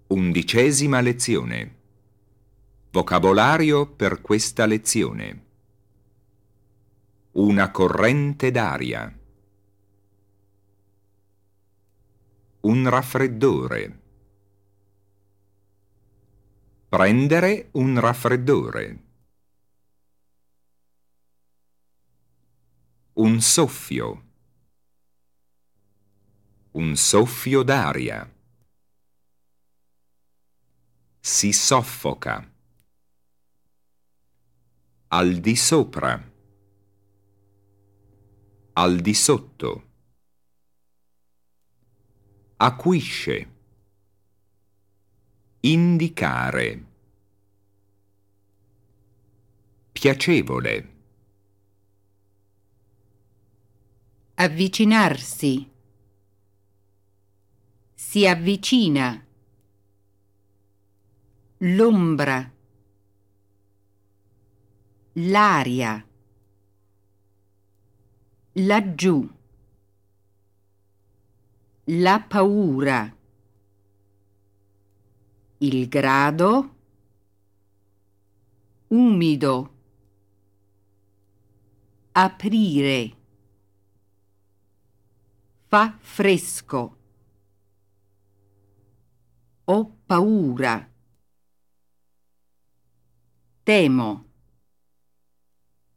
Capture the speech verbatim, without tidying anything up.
Undicesima lezione. Vocabolario per questa lezione. Una corrente d'aria. Un raffreddore. Prendere un raffreddore. Un soffio. Un soffio d'aria. Si soffoca. Al di sopra. Al di sotto. Acuisce. Indicare. Piacevole. Avvicinarsi. Si avvicina. L'ombra. L'aria. Laggiù. La paura. Il grado. Umido. Aprire. Fa fresco. Ho paura. Temo.